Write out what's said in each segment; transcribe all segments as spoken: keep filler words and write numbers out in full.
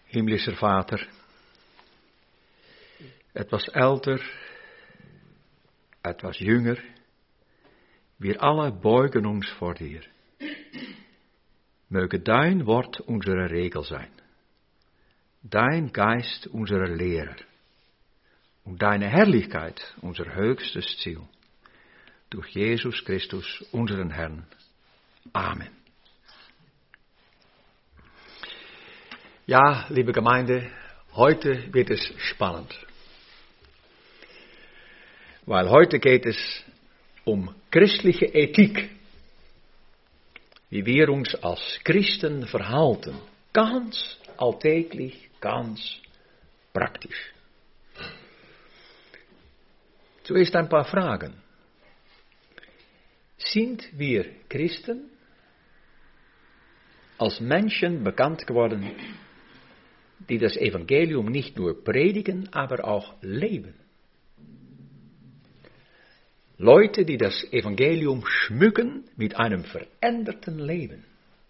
Himmlischer Vater, etwas älter, etwas jünger, wir alle beugen uns vor dir. Möge dein Wort unsere Regel sein, dein Geist unsere Lehrer und deine Herrlichkeit unser höchstes Ziel. Durch Jesus Christus, unseren Herrn. Amen. Ja, liebe Gemeinde, heute wird es spannend. Weil heute geht es um christliche Ethik. Wie wir uns als Christen verhalten. Ganz alltäglich, ganz praktisch. Zuerst ein paar Fragen. Sind wir Christen als Menschen bekannt geworden, die das Evangelium nicht nur predigen, aber auch leben? Leute, die das Evangelium schmücken mit einem veränderten Leben.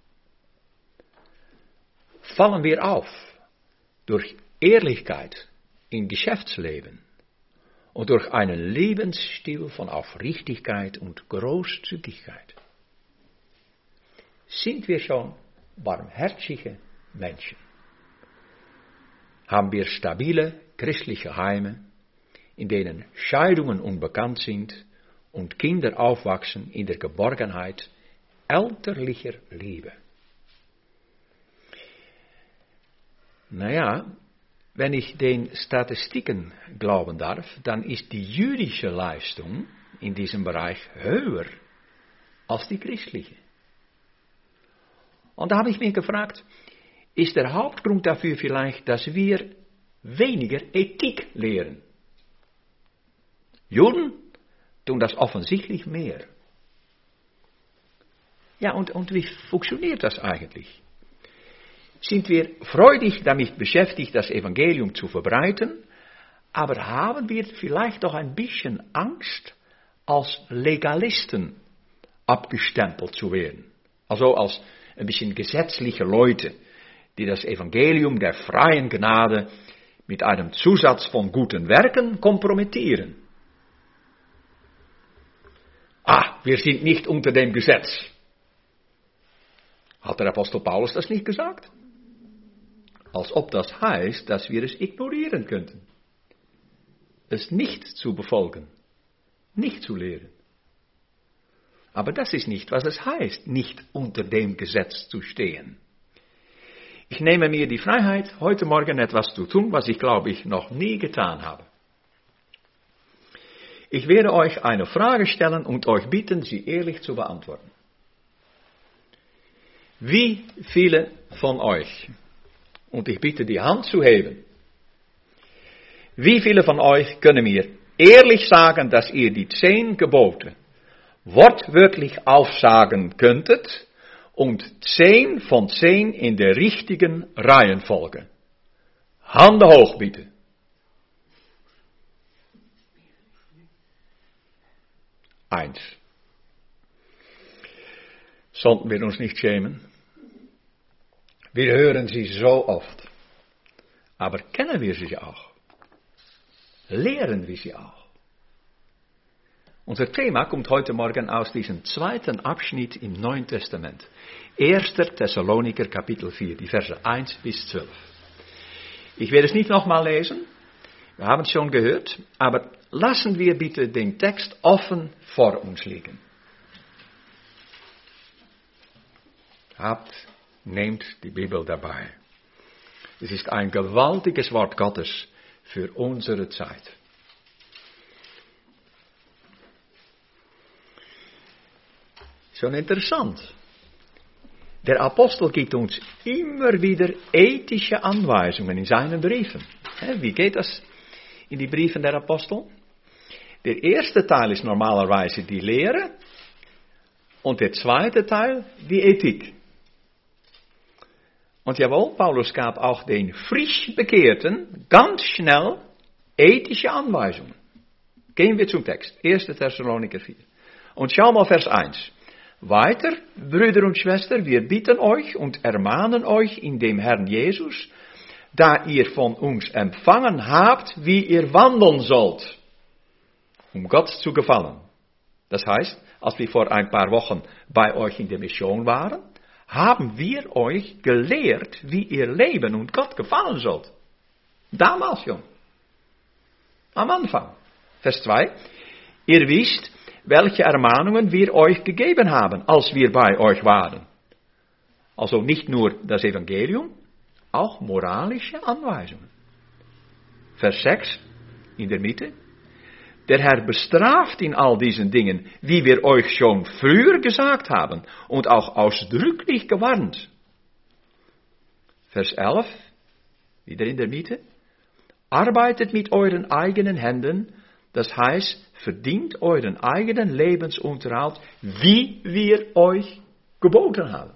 Fallen wir auf durch Ehrlichkeit im Geschäftsleben und durch einen Lebensstil von Aufrichtigkeit und Großzügigkeit. Sind wir schon barmherzige Menschen? Haben wir stabile christliche Heime, in denen Scheidungen unbekannt sind und Kinder aufwachsen in der Geborgenheit elterlicher Liebe? Naja, wenn ich den Statistiken glauben darf, dann ist die jüdische Leistung in diesem Bereich höher als die christliche. Und da habe ich mich gefragt, ist der Hauptgrund dafür vielleicht, dass wir weniger Ethik lehren? Juden tun das offensichtlich mehr. Ja, und, und wie funktioniert das eigentlich? Sind wir freudig damit beschäftigt, das Evangelium zu verbreiten, aber haben wir vielleicht doch ein bisschen Angst, als Legalisten abgestempelt zu werden? Also als ein bisschen gesetzliche Leute, die das Evangelium der freien Gnade mit einem Zusatz von guten Werken kompromittieren. Ah, wir sind nicht unter dem Gesetz. Hat der Apostel Paulus das nicht gesagt? Als ob das heißt, dass wir es ignorieren könnten. Es nicht zu befolgen, nicht zu lehren. Aber das ist nicht, was es heißt, nicht unter dem Gesetz zu stehen. Ich nehme mir die Freiheit, heute Morgen etwas zu tun, was ich glaube ich noch nie getan habe. Ich werde euch eine Frage stellen und euch bitten, sie ehrlich zu beantworten. Wie viele von euch, und ich bitte die Hand zu heben, wie viele von euch können mir ehrlich sagen, dass ihr die zehn Gebote wortwörtlich aufsagen könntet und zehn von zehn in der richtigen Reihenfolge? Hände hoch bitte. Eins. Sollten wir uns nicht schämen? Wir hören sie so oft. Aber kennen wir sie auch? Lehren wir sie auch? Unser Thema kommt heute Morgen aus diesem zweiten Abschnitt im Neuen Testament. erster Thessaloniker Kapitel vier, die Verse eins bis zwölf. Ich werde es nicht nochmal lesen, wir haben es schon gehört, aber lassen wir bitte den Text offen vor uns liegen. Habt, nehmt die Bibel dabei. Es ist ein gewaltiges Wort Gottes für unsere Zeit. Schon interessant. Der Apostel gibt uns immer wieder ethische Anweisungen in seinen Briefen. Wie geht das in die Briefen der Apostel? Der erste Teil ist normalerweise die Lehre und der zweite Teil die Ethik. Und jawohl, Paulus gab auch den frisch Bekehrten ganz schnell ethische Anweisungen. Gehen wir zum Text. erster Thessaloniker vier. Und schau mal Vers eins. Weiter, Brüder und Schwestern, wir bitten euch und ermahnen euch in dem Herrn Jesus, da ihr von uns empfangen habt, wie ihr wandeln sollt, um Gott zu gefallen. Das heißt, als wir vor ein paar Wochen bei euch in der Mission waren, haben wir euch gelehrt, wie ihr leben und Gott gefallen sollt. Damals schon. Am Anfang. Vers zwei. Ihr wisst, welche Ermahnungen wir euch gegeben haben, als wir bei euch waren. Also nicht nur das Evangelium, auch moralische Anweisungen. Vers sechs, in der Mitte. Der Herr bestraft in all diesen Dingen, wie wir euch schon früher gesagt haben und auch ausdrücklich gewarnt. Vers elf, wieder in der Mitte. Arbeitet mit euren eigenen Händen, das heißt, verdient euren eigenen Lebensunterhalt, wie wir euch geboten haben.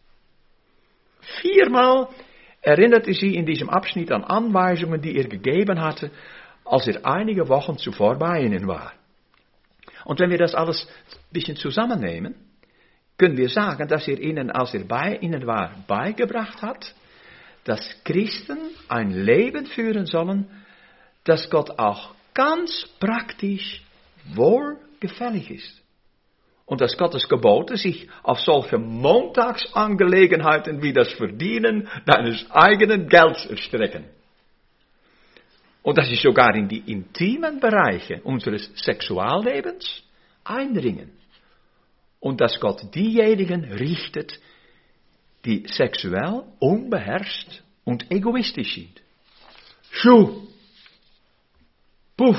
Viermal erinnerte sie in diesem Abschnitt an Anweisungen, die er gegeben hatte, als er einige Wochen zuvor bei ihnen war. Und wenn wir das alles ein bisschen zusammennehmen, können wir sagen, dass er ihnen, als er bei ihnen war, beigebracht hat, dass Christen ein Leben führen sollen, das Gott auch ganz praktisch wohlgefällig ist. Und dass Gottes Gebote sich auf solche Montagsangelegenheiten wie das Verdienen deines eigenen Gelds erstrecken. Und dass sie sogar in die intimen Bereiche unseres Sexuallebens eindringen. Und dass Gott diejenigen richtet, die sexuell unbeherrscht und egoistisch sind. Schuh! Puff!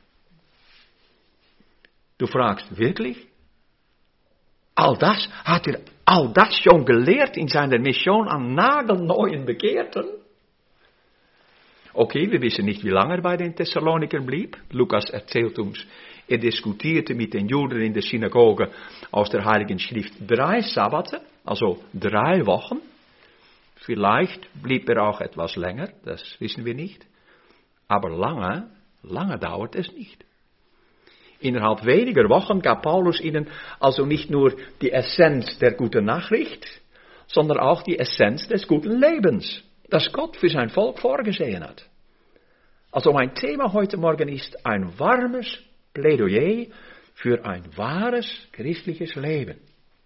Du fragst, wirklich? All das, hat er all das schon gelehrt in seiner Mission an nagelneuen Bekehrten? Okay, wir wissen nicht, wie lange er bei den Thessalonikern blieb. Lukas erzählt uns, er diskutierte mit den Juden in der Synagoge aus der Heiligen Schrift drei Sabbate, also drei Wochen. Vielleicht blieb er auch etwas länger, das wissen wir nicht. Aber lange, lange dauert es nicht. Innerhalb weniger Wochen gab Paulus ihnen also nicht nur die Essenz der guten Nachricht, sondern auch die Essenz des guten Lebens, das Gott für sein Volk vorgesehen hat. Also mein Thema heute Morgen ist ein warmes Plädoyer für ein wahres christliches Leben.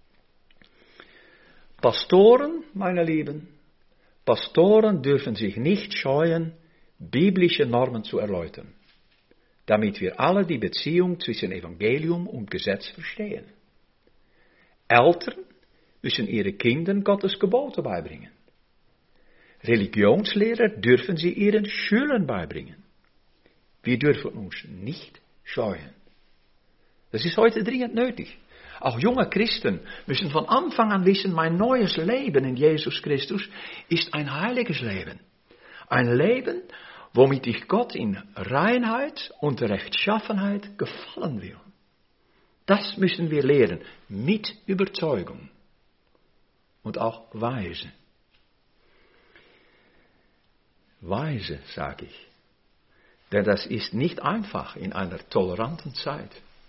Pastoren, meine Lieben, Pastoren dürfen sich nicht scheuen, biblische Normen zu erläutern, damit wir alle die Beziehung zwischen Evangelium und Gesetz verstehen. Eltern müssen ihre Kindern Gottes Gebote beibringen. Religionslehrer dürfen sie ihren Schülern beibringen. Wir dürfen uns nicht scheuen. Das ist heute dringend nötig. Auch junge Christen müssen von Anfang an wissen, mein neues Leben in Jesus Christus ist ein heiliges Leben. Ein Leben, womit ich Gott in Reinheit und Rechtschaffenheit gefallen will. Das müssen wir lehren, mit Überzeugung und auch weise. Weise, sage ich. Denn das ist nicht einfach in einer toleranten Zeit.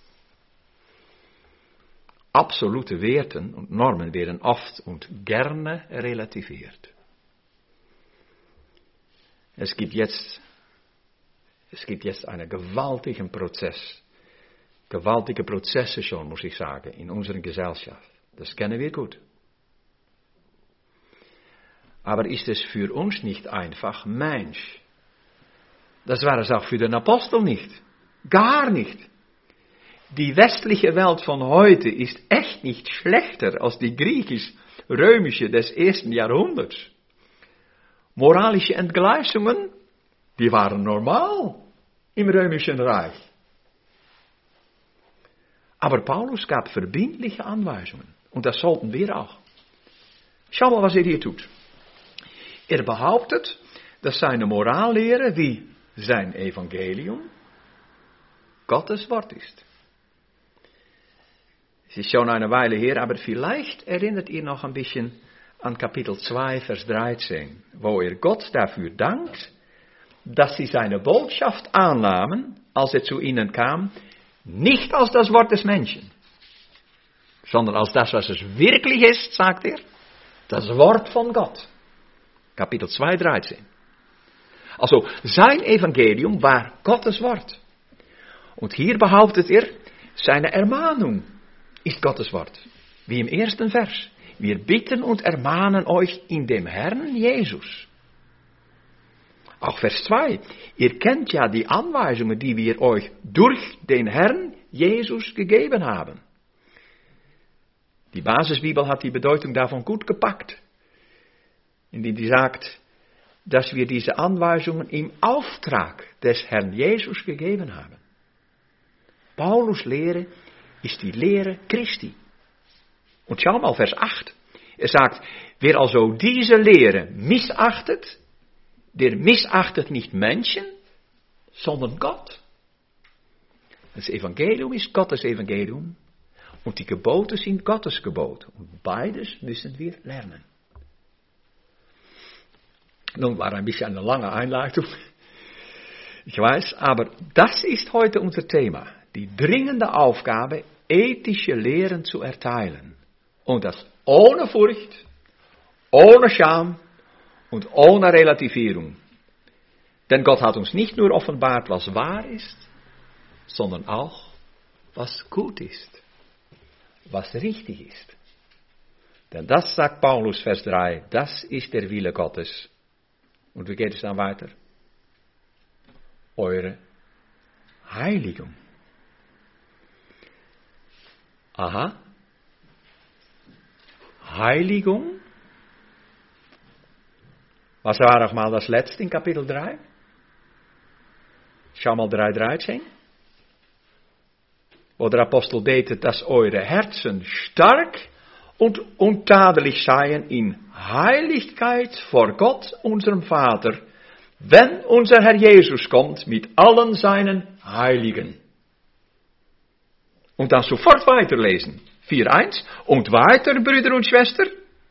Absolute Werten und Normen werden oft und gerne relativiert. Es gibt jetzt, es gibt jetzt einen gewaltigen Prozess, gewaltige Prozesse schon, muss ich sagen, in unserer Gesellschaft. Das kennen wir gut. Aber ist es für uns nicht einfach, Mensch? Das war es auch für den Apostel nicht. Gar nicht. Die westliche Welt von heute ist echt nicht schlechter als die griechisch-römische des ersten Jahrhunderts. Moralische Entgleisungen, die waren normal im römischen Reich. Aber Paulus gab verbindliche Anweisungen. Und das sollten wir auch. Schau mal, was er hier tut. Er behauptet, dass seine Morallehre wie sein Evangelium Gottes Wort ist. Es ist schon eine Weile her, aber vielleicht erinnert ihr noch ein bisschen an Kapitel zwei, Vers dreizehn, wo er Gott dafür dankt, dass sie seine Botschaft annahmen, als er zu ihnen kam, nicht als das Wort des Menschen, sondern als das, was es wirklich ist, sagt er, das Wort von Gott. Kapitel zwei, dreizehn. Also sein Evangelium war Gottes Wort. Und hier behauptet er, seine Ermahnung ist Gottes Wort. Wie im ersten Vers. Wir bitten und ermahnen euch in dem Herrn Jesus. Auch Vers zwei. Ihr kennt ja die Anweisungen, die wir euch durch den Herrn Jesus gegeben haben. Die Basisbibel hat die Bedeutung davon gut gepackt. Indem die sagt, dass wir diese Anweisungen im Auftrag des Herrn Jesus gegeben haben. Paulus' Lehre ist die Lehre Christi. Und schau mal Vers acht. Er sagt, wer also diese Lehre missachtet, der missachtet nicht Menschen, sondern Gott. Das Evangelium ist Gottes Evangelium und die Gebote sind Gottes Gebote. Und beides müssen wir lernen. Nun war ein bisschen eine lange Einleitung, ich weiß, aber das ist heute unser Thema. Die dringende Aufgabe, ethische Lehren zu erteilen. Und das ohne Furcht, ohne Scham und ohne Relativierung. Denn Gott hat uns nicht nur offenbart, was wahr ist, sondern auch, was gut ist, was richtig ist. Denn das sagt Paulus, Vers drei, das ist der Wille Gottes. Und wie geht es dann weiter? Eure Heiligung. Aha. Heiligung. Was war noch mal das letzte in Kapitel drei? Schau mal drei dreizehn. Wo der Apostel betet, dass eure Herzen stark und untadelig seien in Heiligkeit vor Gott, unserem Vater, wenn unser Herr Jesus kommt mit allen seinen Heiligen. Und dann sofort weiterlesen. vier eins. Und weiter, Brüder und Schwestern.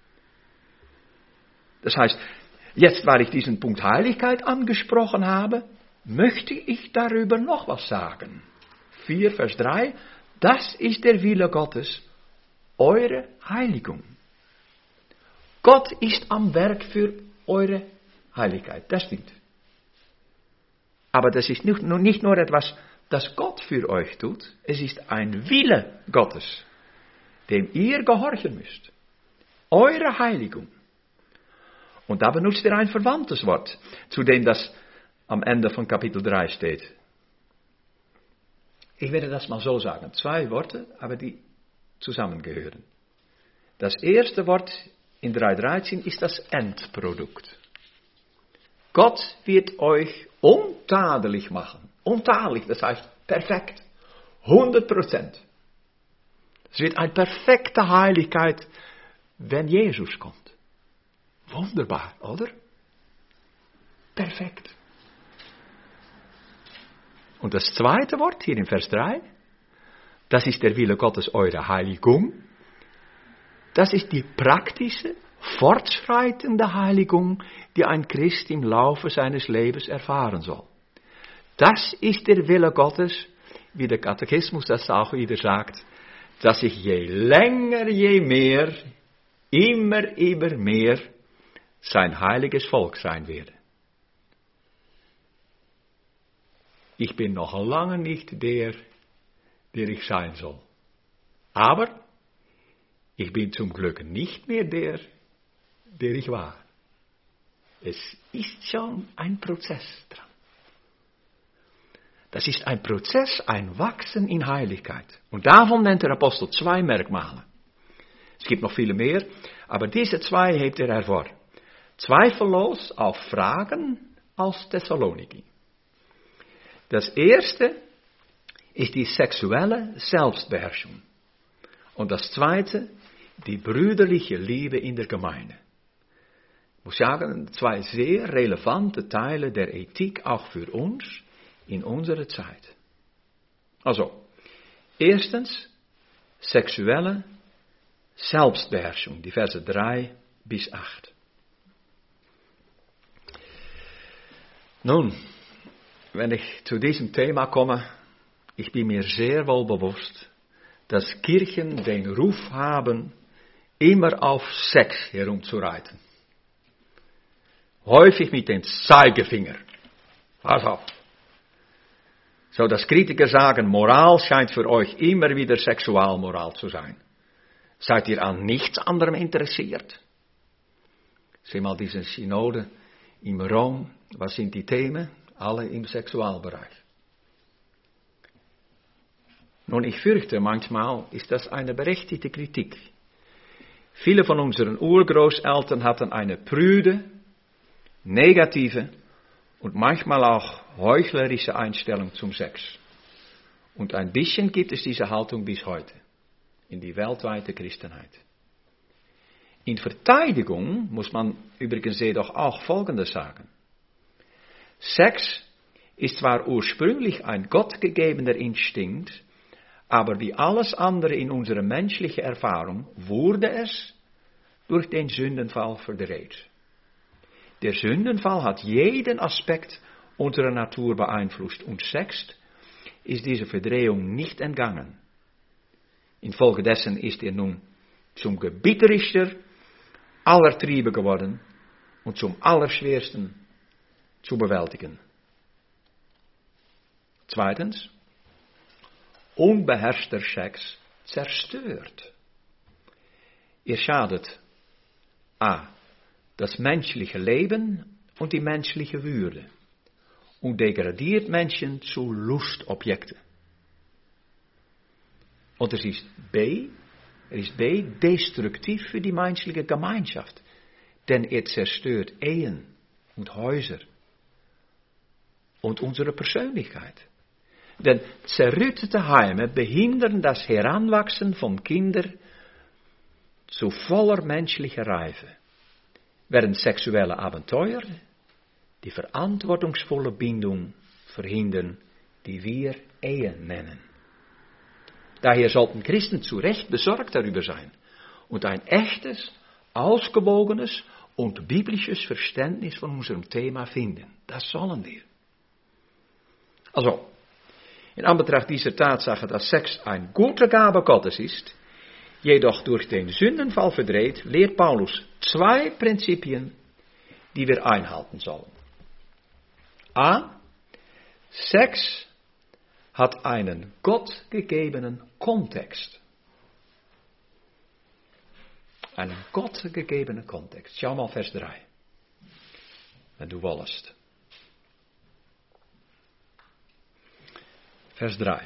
Das heißt, jetzt, weil ich diesen Punkt Heiligkeit angesprochen habe, möchte ich darüber noch was sagen. vier Vers drei. Das ist der Wille Gottes, eure Heiligung. Gott ist am Werk für eure Heiligkeit. Das stimmt. Aber das ist nicht nur, nicht nur etwas, das Gott für euch tut. Es ist ein Wille Gottes, dem ihr gehorchen müsst. Eure Heiligung. Und da benutzt er ein verwandtes Wort, zu dem das am Ende von Kapitel drei steht. Ich werde das mal so sagen. Zwei Worte, aber die zusammengehören. Das erste Wort in drei dreizehn ist das Endprodukt. Gott wird euch untadelig machen. Untadelig, das heißt perfekt. hundert Prozent. Es wird eine perfekte Heiligkeit, wenn Jesus kommt. Wunderbar, oder? Perfekt. Und das zweite Wort hier in Vers drei, das ist der Wille Gottes, eure Heiligung. Das ist die praktische, fortschreitende Heiligung, die ein Christ im Laufe seines Lebens erfahren soll. Das ist der Wille Gottes, wie der Katechismus das auch wieder sagt, dass ich je länger, je mehr, immer, immer mehr sein heiliges Volk sein werde. Ich bin noch lange nicht der, der ich sein soll. Aber ich bin zum Glück nicht mehr der, der ich war. Es ist schon ein Prozess dran. Das ist ein Prozess, ein Wachsen in Heiligkeit. Und davon nennt der Apostel zwei Merkmale. Es gibt noch viele mehr, aber diese zwei hebt er hervor. Zweifellos auf Fragen aus Thessaloniki. Das erste ist die sexuelle Selbstbeherrschung. Und das zweite, die brüderliche Liebe in der Gemeinde. Ich muss sagen, zwei sehr relevante Teile der Ethik auch für uns in unserer Zeit. Also, erstens, sexuelle Selbstbeherrschung, die Verse drei bis acht. Nun, wenn ich zu diesem Thema komme, ich bin mir sehr wohl bewusst, dass Kirchen den Ruf haben, immer auf Sex herumzureiten. Häufig mit dem Zeigefinger. Pass auf. So dass Kritiker sagen, Moral scheint für euch immer wieder Sexualmoral zu sein. Seid ihr an nichts anderem interessiert? Sieh mal diese Synode in Rom. Was sind die Themen? Alle im Sexualbereich. Nun, ich fürchte, manchmal ist das eine berechtigte Kritik. Viele von unseren Urgroßeltern hatten eine prüde, negative und manchmal auch heuchlerische Einstellung zum Sex. Und ein bisschen gibt es diese Haltung bis heute in die weltweite Christenheit. In Verteidigung muss man übrigens jedoch auch Folgendes sagen. Sex ist zwar ursprünglich ein gottgegebener Instinkt, aber wie alles andere in unserer menschlichen Erfahrung wurde es durch den Sündenfall verdreht. Der Sündenfall hat jeden Aspekt unserer Natur beeinflusst und Sex ist dieser Verdrehung nicht entgangen. Infolgedessen ist er nun zum gebieterischster aller Triebe geworden und zum allerschwersten zu bewältigen. Zweitens, unbeherrschter Sex zerstört. Er schadet a. das menschliche Leben und die menschliche Würde und degradiert Menschen zu Lustobjekten. Und es ist b. Er ist b. destruktiv für die menschliche Gemeinschaft, denn er zerstört Ehen und Häuser und unsere Persönlichkeit. Denn zerrüttete Heime behindern das Heranwachsen von Kindern zu voller menschlicher Reife, während sexuelle Abenteuer die verantwortungsvolle Bindung verhindern, die wir Ehe nennen. Daher sollten Christen zu Recht besorgt darüber sein und ein echtes, ausgewogenes und biblisches Verständnis von unserem Thema finden. Das sollen wir. Also, in Anbetracht dieser Tatsache, dass Sex eine gute Gabe Gottes ist, jedoch durch den Sündenfall verdreht, lehrt Paulus zwei Prinzipien, die wir einhalten sollen. A. Sex hat einen gottgegebenen Kontext. Einen gottgegebenen Kontext. Schau mal Vers drei. Wenn du wollest. Vers drei.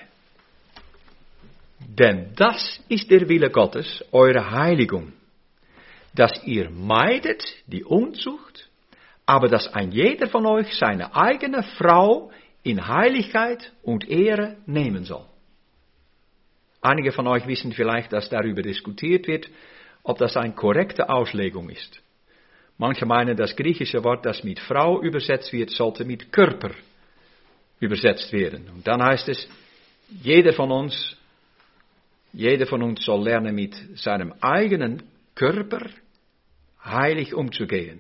Denn das ist der Wille Gottes, eure Heiligung, dass ihr meidet die Unzucht, aber dass ein jeder von euch seine eigene Frau in Heiligkeit und Ehre nehmen soll. Einige von euch wissen vielleicht, dass darüber diskutiert wird, ob das eine korrekte Auslegung ist. Manche meinen, das griechische Wort, das mit Frau übersetzt wird, sollte mit Körper übersetzt werden. Und dann heißt es, jeder von uns, jeder von uns soll lernen, mit seinem eigenen Körper heilig umzugehen.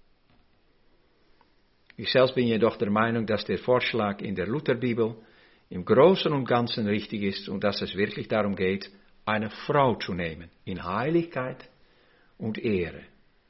Ich selbst bin jedoch der Meinung, dass der Vorschlag in der Lutherbibel im Großen und Ganzen richtig ist und dass es wirklich darum geht, eine Frau zu nehmen, in Heiligkeit und Ehre.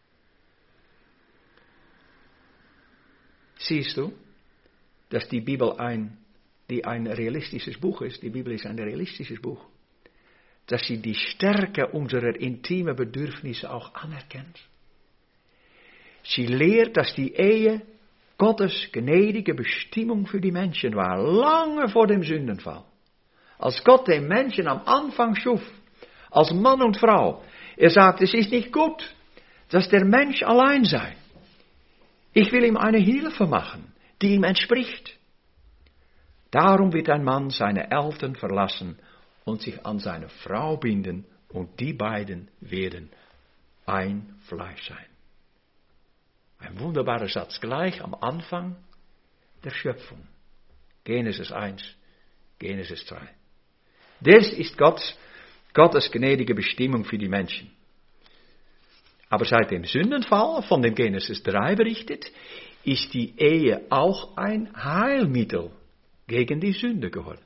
Siehst du, dass die Bibel ein, die ein realistisches Buch ist, die Bibel ist ein realistisches Buch, dass sie die Stärke unserer intimen Bedürfnisse auch anerkennt. Sie lehrt, dass die Ehe Gottes gnädige Bestimmung für die Menschen war, lange vor dem Sündenfall. Als Gott den Menschen am Anfang schuf, als Mann und Frau, er sagt, es ist nicht gut, dass der Mensch allein sei. Ich will ihm eine Hilfe machen, die ihm entspricht. Darum wird ein Mann seine Eltern verlassen und sich an seine Frau binden und die beiden werden ein Fleisch sein. Ein wunderbarer Satz gleich am Anfang der Schöpfung. Genesis eins, Genesis zwei. Das ist Gottes, Gottes gnädige Bestimmung für die Menschen. Aber seit dem Sündenfall, von dem Genesis drei berichtet, ist die Ehe auch ein Heilmittel gegen die Sünde geworden.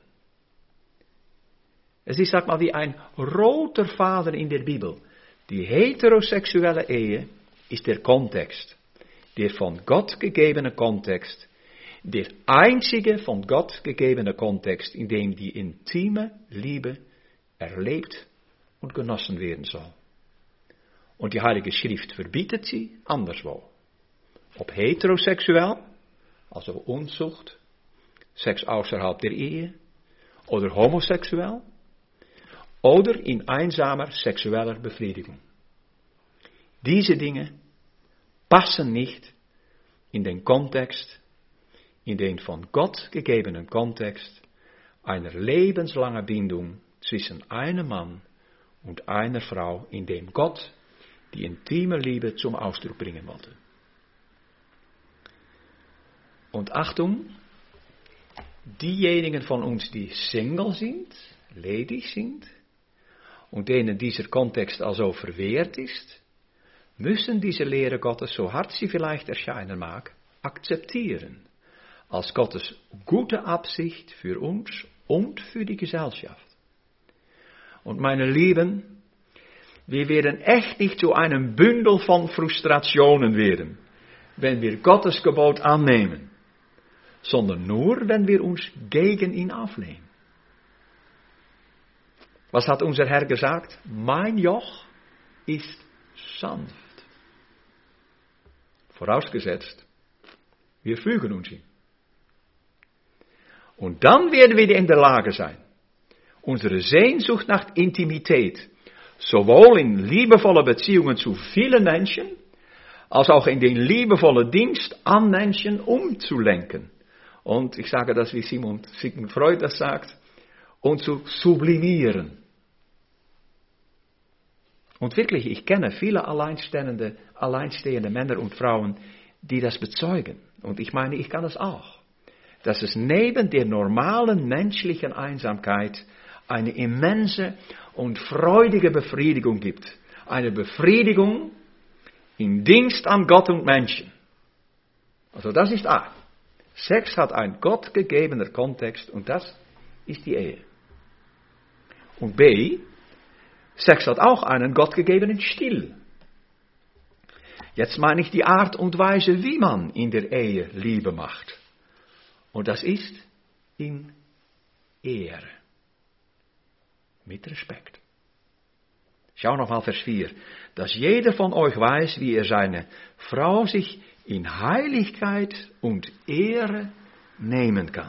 Es ist, sag mal, wie ein roter Faden in der Bibel. Die heterosexuelle Ehe ist der Kontext, der von Gott gegebene Kontext, der einzige von Gott gegebene Kontext, in dem die intieme Liebe erlebt und genossen werden soll. Und die Heilige Schrift verbietet sie anderswo. Ob heterosexuell, also Unzucht, Sex außerhalb der Ehe, oder homosexuell, oder in einsamer sexueller Befriedigung. Diese Dinge passen nicht in den Kontext, in den von Gott gegebenen Kontext einer lebenslangen Bindung zwischen einem Mann und einer Frau, in dem Gott die intime Liebe zum Ausdruck bringen wollte. Und Achtung, diejenigen von uns, die Single sind, ledig sind, und denen dieser Kontext also verwehrt ist, müssen diese Lehre Gottes, so hart sie vielleicht erscheinen mag, akzeptieren, als Gottes gute Absicht für uns und für die Gesellschaft. Und meine Lieben, wir werden echt nicht zu einem Bündel von Frustrationen werden, wenn wir Gottes Gebot annehmen, sondern nur, wenn wir uns gegen ihn auflehnen. Was hat unser Herr gesagt? Mein Joch ist sanft. Vorausgesetzt, wir fügen uns ihm. Und dann werden wir in der Lage sein, unsere Sehnsucht nach Intimität, sowohl in liebevolle Beziehungen zu vielen Menschen, als auch in den liebevollen Dienst an Menschen umzulenken. Und ich sage das, wie Simon, Sigmund Freud das sagt, und zu sublimieren. Und wirklich, ich kenne viele alleinstehende, alleinstehende Männer und Frauen, die das bezeugen. Und ich meine, ich kann das auch. Dass es neben der normalen menschlichen Einsamkeit eine immense und freudige Befriedigung gibt. Eine Befriedigung im Dienst an Gott und Menschen. Also das ist A. Sex hat ein gottgegebener Kontext und das ist die Ehe. Und B. Sex hat auch einen gottgegebenen Stil. Jetzt meine ich die Art und Weise, wie man in der Ehe Liebe macht. Und das ist in Ehre. Mit Respekt. Schau nochmal Vers vier. Dass jeder von euch weiß, wie er seine Frau sich in Heiligkeit und Ehre nehmen kann.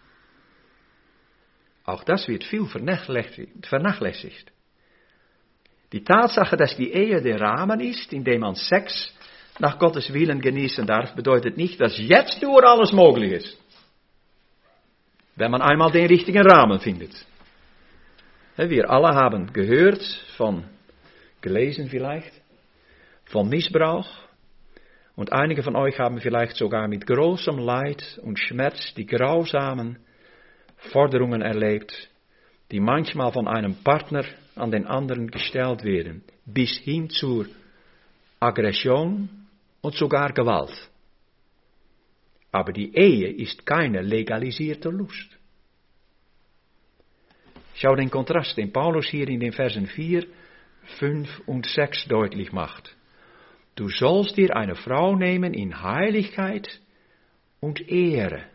Auch das wird viel vernachlässigt. Die Tatsache, dass die Ehe der Rahmen ist, in dem man Sex nach Gottes Willen genießen darf, bedeutet nicht, dass jetzt nur alles möglich ist. Wenn man einmal den richtigen Rahmen findet. Wir alle haben gehört von, gelesen vielleicht, von Missbrauch. Und einige von euch haben vielleicht sogar mit großem Leid und Schmerz die grausamen Forderungen erlebt, die manchmal von einem Partner an den anderen gestellt werden, bis hin zur Aggression und sogar Gewalt. Aber die Ehe ist keine legalisierte Lust. Schau den Kontrast, den Paulus hier in den Versen vier, fünf und sechs deutlich macht. Du sollst dir eine Frau nehmen in Heiligkeit und Ehre.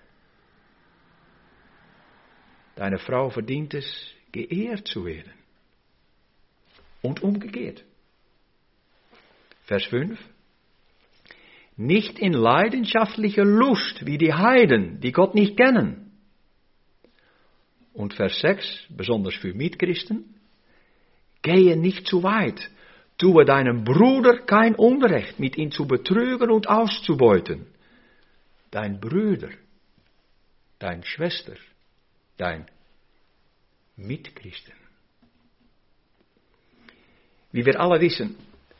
Deine Frau verdient es, geehrt zu werden. Und umgekehrt. Vers fünf. Nicht in leidenschaftlicher Lust wie die Heiden, die Gott nicht kennen. Und Vers sechs, besonders für Mitchristen. Gehe nicht zu weit. Tue deinem Bruder kein Unrecht, mit ihm zu betrügen und auszubeuten. Dein Bruder, dein Schwester, dein Mitchristen. Wie wir alle wissen,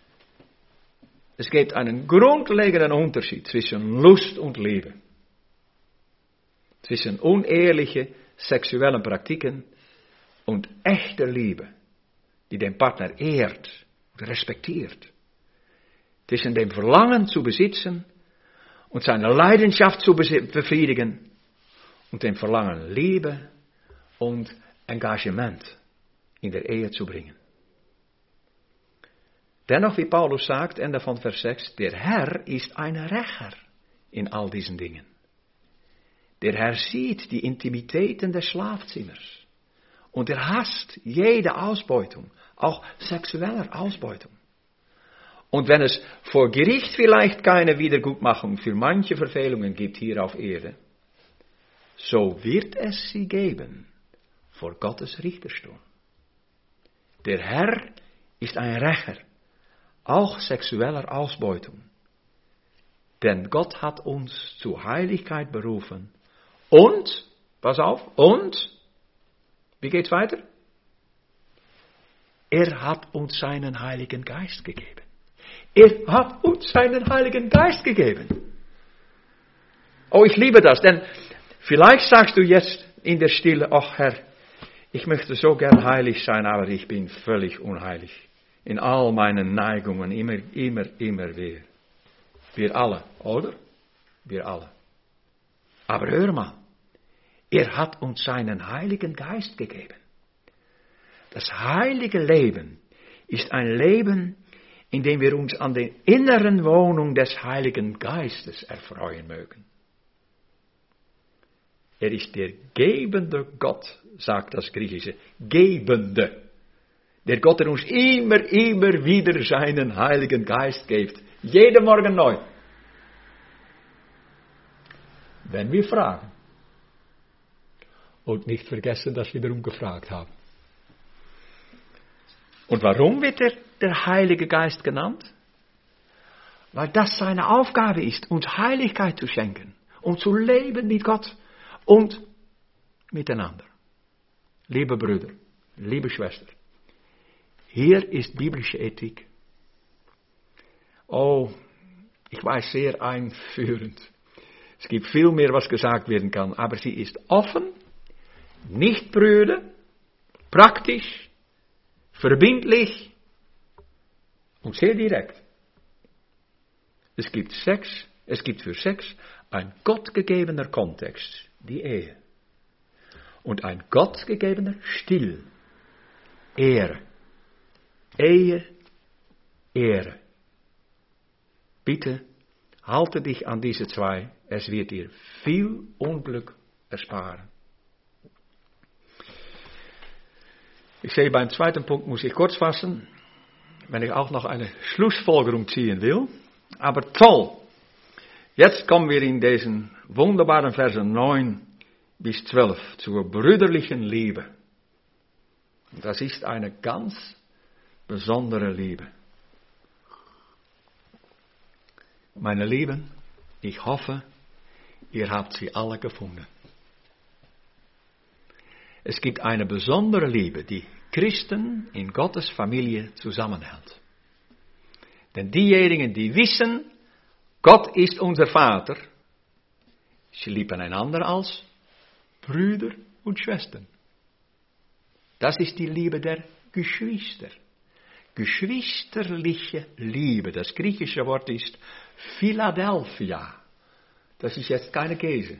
es gibt einen grundlegenden Unterschied zwischen Lust und Liebe. Zwischen unehrliche sexuellen Praktiken und echter Liebe, die den Partner ehrt und respektiert. Zwischen dem Verlangen zu besitzen und seine Leidenschaft zu befriedigen und dem Verlangen Liebe und Engagement in der Ehe zu bringen. Dennoch, wie Paulus sagt, Ende von Vers sechs, der Herr ist ein Rächer in all diesen Dingen. Der Herr sieht die Intimitäten des Schlafzimmers. Und er hasst jede Ausbeutung, auch sexuelle Ausbeutung. Und wenn es vor Gericht vielleicht keine Wiedergutmachung für manche Verfehlungen gibt hier auf Erde, so wird es sie geben vor Gottes Richterstuhl. Der Herr ist ein Rächer, auch sexueller Ausbeutung. Denn Gott hat uns zur Heiligkeit berufen. Und, pass auf, und, wie geht's weiter? Er hat uns seinen Heiligen Geist gegeben. Er hat uns seinen Heiligen Geist gegeben. Oh, ich liebe das, denn vielleicht sagst du jetzt in der Stille, ach Herr, ich möchte so gern heilig sein, aber ich bin völlig unheilig. In all meinen Neigungen, immer, immer, immer wieder. Wir alle, oder? Wir alle. Aber hör mal, er hat uns seinen Heiligen Geist gegeben. Das heilige Leben ist ein Leben, in dem wir uns an der inneren Wohnung des Heiligen Geistes erfreuen mögen. Er ist der gebende Gott, sagt das Griechische, gebende. Der Gott, der uns immer, immer wieder seinen Heiligen Geist gibt. Jeden Morgen neu. Wenn wir fragen. Und nicht vergessen, dass wir darum gefragt haben. Und warum wird der, der Heilige Geist genannt? Weil das seine Aufgabe ist, uns Heiligkeit zu schenken. Um zu leben mit Gott und miteinander. Liebe Brüder, liebe Schwester. Hier ist biblische Ethik. Oh, ich weiß, sehr einführend. Es gibt viel mehr, was gesagt werden kann, aber sie ist offen, nicht prüde, praktisch, verbindlich und sehr direkt. Es gibt Sex, es gibt für Sex ein gottgegebener Kontext, die Ehe. Und ein gottgegebener Stil, Ehre. Ehe, Ehre. Bitte, halte dich an diese zwei, es wird dir viel Unglück ersparen. Ich sehe, beim zweiten Punkt muss ich kurz fassen, wenn ich auch noch eine Schlussfolgerung ziehen will. Aber toll, jetzt kommen wir in diesen wunderbaren Versen neun bis zwölf zur brüderlichen Liebe. Das ist eine ganz besondere Liebe. Meine Lieben, ich hoffe, ihr habt sie alle gefunden. Es gibt eine besondere Liebe, die Christen in Gottes Familie zusammenhält. Denn diejenigen, die wissen, Gott ist unser Vater, sie lieben einander als Brüder und Schwestern. Das ist die Liebe der Geschwister. Geschwisterliche Liebe. Das griechische Wort ist Philadelphia. Das ist jetzt keine Käse.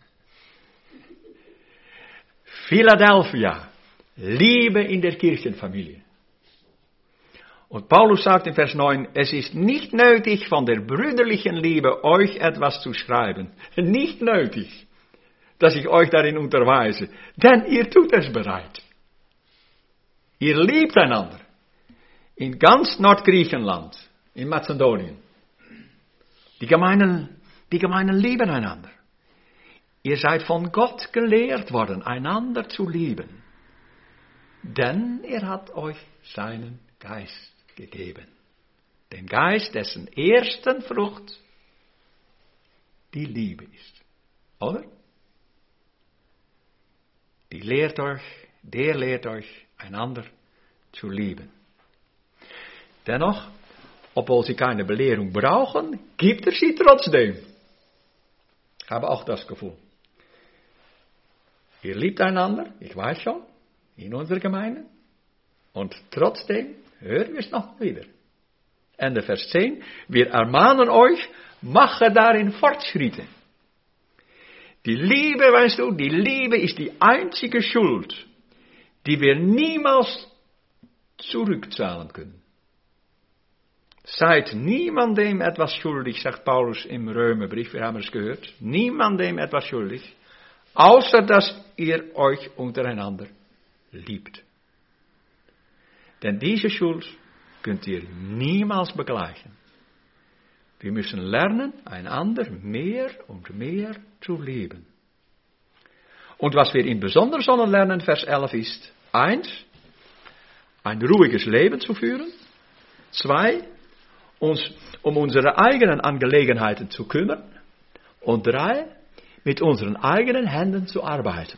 Philadelphia. Liebe in der Kirchenfamilie. Und Paulus sagt in Vers neun, es ist nicht nötig, von der brüderlichen Liebe euch etwas zu schreiben. Nicht nötig, dass ich euch darin unterweise, denn ihr tut es bereits. Ihr liebt einander. In ganz Nordgriechenland, in Mazedonien. Die Gemeinden, die Gemeinden lieben einander. Ihr seid von Gott gelehrt worden, einander zu lieben. Denn er hat euch seinen Geist gegeben. Den Geist, dessen ersten Frucht die Liebe ist. Oder? Die lehrt euch, der lehrt euch, einander zu lieben. Dennoch, obwohl sie keine Belehrung brauchen, gibt er sie trotzdem. Ich habe auch das Gefühl. Ihr liebt einander, ich weiß schon, in unserer Gemeinde. Und trotzdem hören wir es noch wieder. Ende Vers zehn. Wir ermahnen euch, mache darin Fortschritte. Die Liebe, weißt du, die Liebe ist die einzige Schuld, die wir niemals zurückzahlen können. Seid niemandem etwas schuldig, sagt Paulus im Römerbrief, wir haben es gehört. Niemandem etwas schuldig, außer dass ihr euch untereinander liebt. Denn diese Schuld könnt ihr niemals begleichen. Wir müssen lernen, einander mehr und mehr zu lieben. Und was wir in besonder sollen lernen, Vers elf ist, eins, ein ruhiges Leben zu führen. Zwei, uns um unsere eigenen Angelegenheiten zu kümmern. Und drei, mit unseren eigenen Händen zu arbeiten.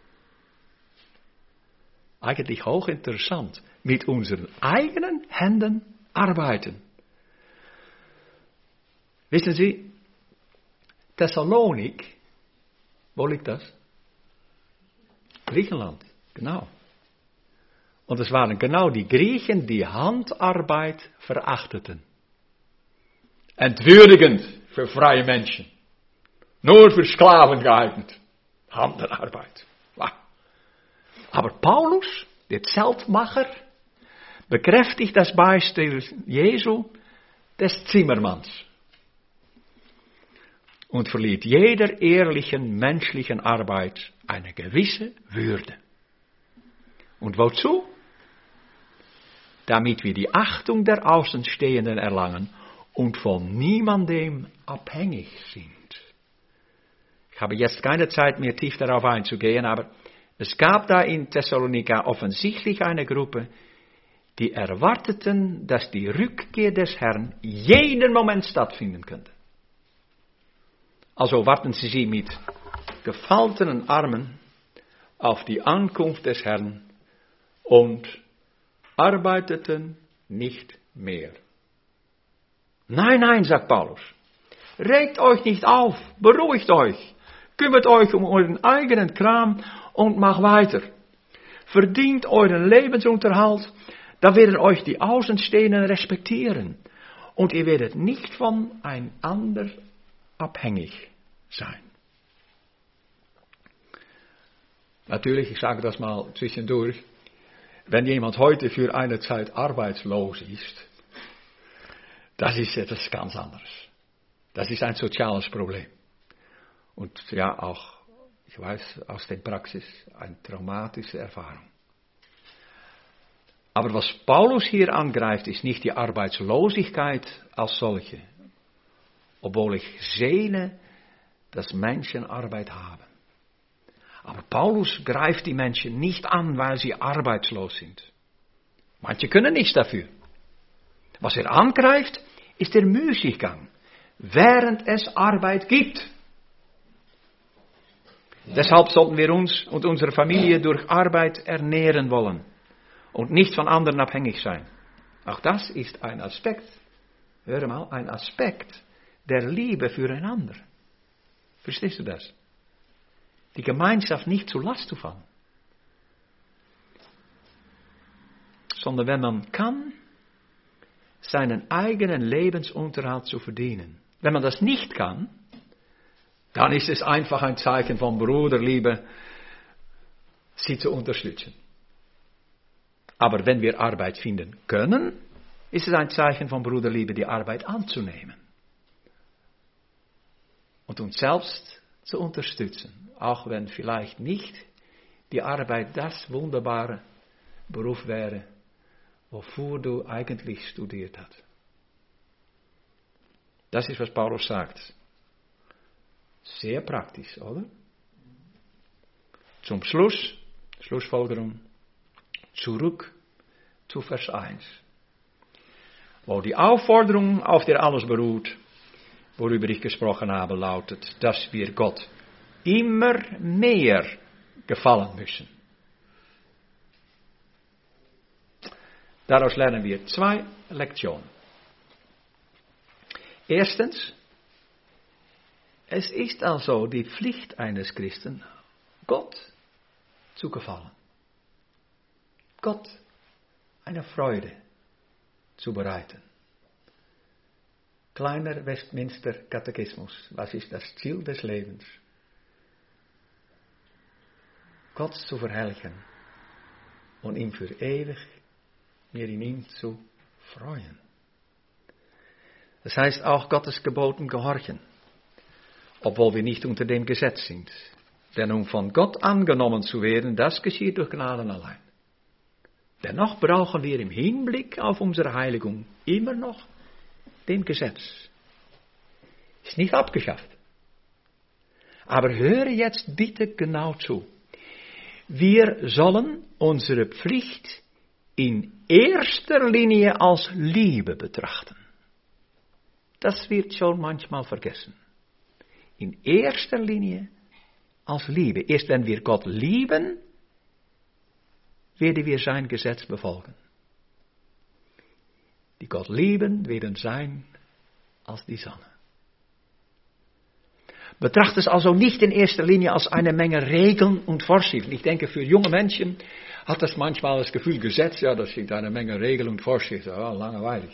Eigentlich hochinteressant. Mit unseren eigenen Händen arbeiten. Wissen Sie, Thessalonik, wo liegt das? Griechenland, genau. Und es waren genau die Griechen, die Handarbeit verachteten. Entwürdigend für freie Menschen. Nur für Sklaven geeignet. Handarbeit. Wow. Aber Paulus, der Zeltmacher, bekräftigt das Beispiel Jesu des Zimmermanns. Und verliert jeder ehrlichen menschlichen Arbeit eine gewisse Würde. Und wozu? Damit wir die Achtung der Außenstehenden erlangen und von niemandem abhängig sind. Ich habe jetzt keine Zeit mehr tief darauf einzugehen, aber es gab da in Thessalonika offensichtlich eine Gruppe, die erwarteten, dass die Rückkehr des Herrn jeden Moment stattfinden könnte. Also warten sie sie mit gefalteten Armen auf die Ankunft des Herrn und arbeiteten nicht mehr. Nein, nein, sagt Paulus, regt euch nicht auf, beruhigt euch, kümmert euch um euren eigenen Kram und macht weiter. Verdient euren Lebensunterhalt, da werden euch die Außenstehenden respektieren und ihr werdet nicht voneinander abhängig sein. Natürlich, ich sage das mal zwischendurch, wenn jemand heute für eine Zeit arbeitslos ist, das ist etwas ganz anderes. Das ist ein soziales Problem. Und ja, auch, ich weiß aus der Praxis, eine traumatische Erfahrung. Aber was Paulus hier angreift, ist nicht die Arbeitslosigkeit als solche. Obwohl ich sehne, dass Menschen Arbeit haben. Aber Paulus greift die Menschen nicht an, weil sie arbeitslos sind. Manche können nichts dafür. Was er angreift, ist der Müßiggang, während es Arbeit gibt. Deshalb sollten wir uns und unsere Familie durch Arbeit ernähren wollen und nicht von anderen abhängig sein. Auch das ist ein Aspekt, hör mal, ein Aspekt der Liebe füreinander. Verstehst du das? Die Gemeinschaft nicht zur Last zu fallen. Sondern wenn man kann, seinen eigenen Lebensunterhalt zu verdienen. Wenn man das nicht kann, dann ist es einfach ein Zeichen von Bruderliebe, sie zu unterstützen. Aber wenn wir Arbeit finden können, ist es ein Zeichen von Bruderliebe, die Arbeit anzunehmen. Und uns selbst zu unterstützen, auch wenn vielleicht nicht die Arbeit das wunderbare Beruf wäre, wofür du eigentlich studiert hast. Das ist, was Paulus sagt. Sehr praktisch, oder? Zum Schluss, Schlussfolgerung, zurück zu Vers eins. Wo die Aufforderung, auf der alles beruht, worüber ich gesprochen habe, lautet, dass wir Gott immer mehr gefallen müssen. Daraus lernen wir zwei Lektionen. Erstens, es ist also die Pflicht eines Christen, Gott zu gefallen. Gott eine Freude zu bereiten. Kleiner Westminster Katechismus. Was ist das Ziel des Lebens? Gott zu verherrlichen und ihm für ewig mir in ihm zu freuen. Das heißt auch Gottes Geboten gehorchen, obwohl wir nicht unter dem Gesetz sind. Denn um von Gott angenommen zu werden, das geschieht durch Gnaden allein. Dennoch brauchen wir im Hinblick auf unsere Heiligung immer noch dem Gesetz. Ist nicht abgeschafft. Aber höre jetzt bitte genau zu. Wir sollen unsere Pflicht in erster Linie als Liebe betrachten. Das wird schon manchmal vergessen. In erster Linie als Liebe. Erst wenn wir Gott lieben, werden wir sein Gesetz befolgen. Die Gott lieben, werden sein als die Sonne. Betracht es also nicht in erster Linie als eine Menge Regeln und Vorschriften. Ich denke, für junge Menschen hat das manchmal das Gefühl, Gesetz, ja, das sind eine Menge Regeln und Vorschriften. Ja, langweilig.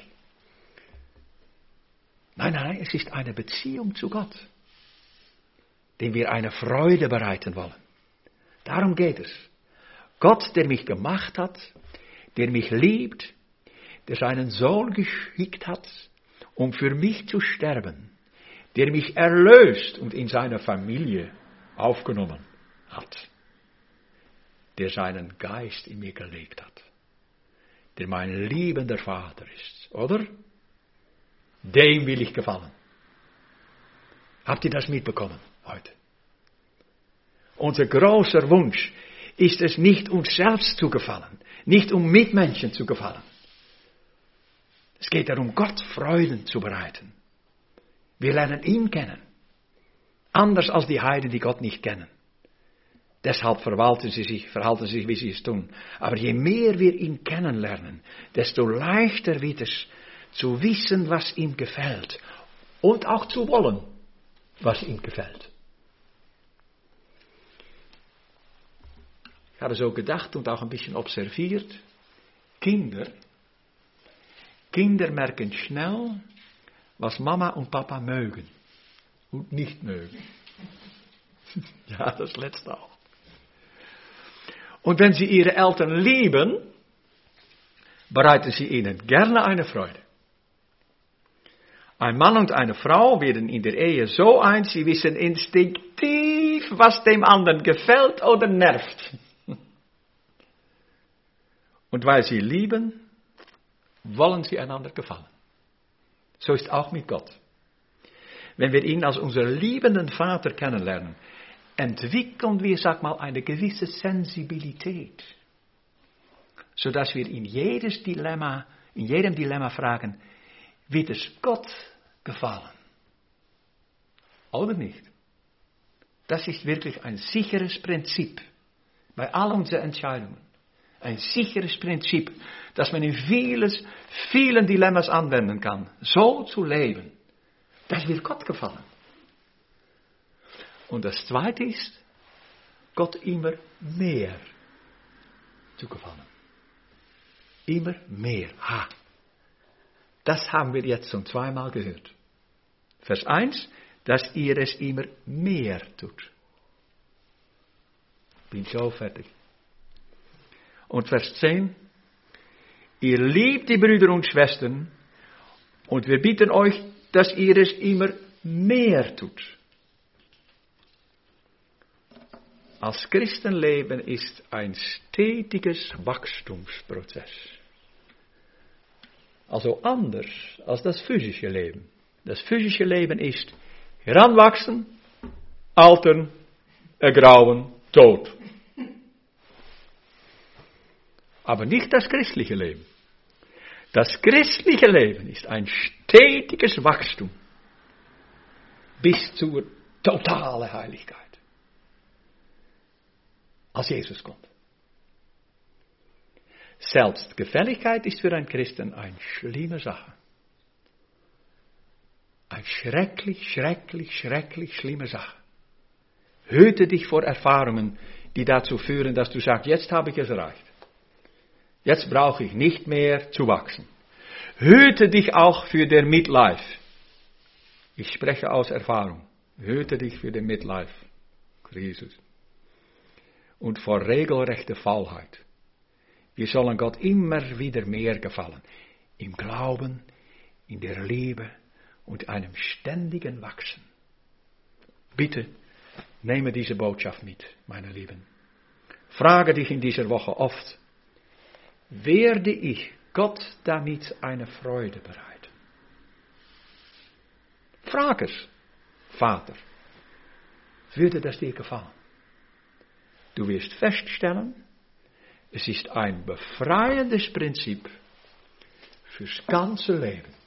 Nein, nein, es ist eine Beziehung zu Gott, dem wir eine Freude bereiten wollen. Darum geht es. Gott, der mich gemacht hat, der mich liebt, der seinen Sohn geschickt hat, um für mich zu sterben, der mich erlöst und in seine Familie aufgenommen hat, der seinen Geist in mir gelegt hat, der mein liebender Vater ist, oder? Dem will ich gefallen. Habt ihr das mitbekommen heute? Unser großer Wunsch ist es nicht, uns selbst zu gefallen, nicht um Mitmenschen zu gefallen. Es geht darum, Gott Freuden zu bereiten. Wir lernen ihn kennen. Anders als die Heiden, die Gott nicht kennen. Deshalb verhalten sie sich, verhalten sie sich, wie sie es tun. Aber je mehr wir ihn kennenlernen, desto leichter wird es zu wissen, was ihm gefällt. Und auch zu wollen, was ihm gefällt. Ich habe so gedacht und auch ein bisschen observiert. Kinder, Kinder merken schnell, was Mama und Papa mögen und nicht mögen. Ja, das letzte auch. Und wenn sie ihre Eltern lieben, bereiten sie ihnen gerne eine Freude. Ein Mann und eine Frau werden in der Ehe so eins, sie wissen instinktiv, was dem anderen gefällt oder nervt. Und weil sie lieben, wollen sie einander gefallen. So ist auch mit Gott. Wenn wir ihn als unseren liebenden Vater kennenlernen, entwickeln wir, sag mal, eine gewisse Sensibilität, sodass wir in jedes Dilemma, in jedem Dilemma fragen, wird es Gott gefallen? Oder nicht? Das ist wirklich ein sicheres Prinzip bei all unseren Entscheidungen. Ein sicheres Prinzip, das man in vieles, vielen Dilemmas anwenden kann. So zu leben, das wird Gott gefallen. Und das Zweite ist, Gott immer mehr zu gefallen. Immer mehr. Ha. Das haben wir jetzt schon zweimal gehört. Vers eins, dass ihr es immer mehr tut. Bin so fertig. Und Vers zehn, ihr liebt die Brüder und Schwestern und wir bitten euch, dass ihr es immer mehr tut. Als Christenleben ist ein stetiges Wachstumsprozess. Also anders als das physische Leben. Das physische Leben ist heranwachsen, altern, ergrauen, Tod. Aber nicht das christliche Leben. Das christliche Leben ist ein stetiges Wachstum bis zur totalen Heiligkeit. Als Jesus kommt. Selbstgefälligkeit ist für einen Christen eine schlimme Sache. Eine schrecklich, schrecklich, schrecklich schlimme Sache. Hüte dich vor Erfahrungen, die dazu führen, dass du sagst, jetzt habe ich es erreicht. Jetzt brauche ich nicht mehr zu wachsen. Hüte dich auch für den Midlife. Ich spreche aus Erfahrung. Hüte dich für den Midlife-Krise. Und vor regelrechter Faulheit. Wir sollen Gott immer wieder mehr gefallen. Im Glauben, in der Liebe und einem ständigen Wachsen. Bitte, Nehme diese Botschaft mit, meine Lieben. Frage dich in dieser Woche oft, werde ich Gott damit eine Freude bereiten? Frag es, Vater, würde das dir gefallen? Du wirst feststellen, es ist ein befreiendes Prinzip fürs ganze Leben.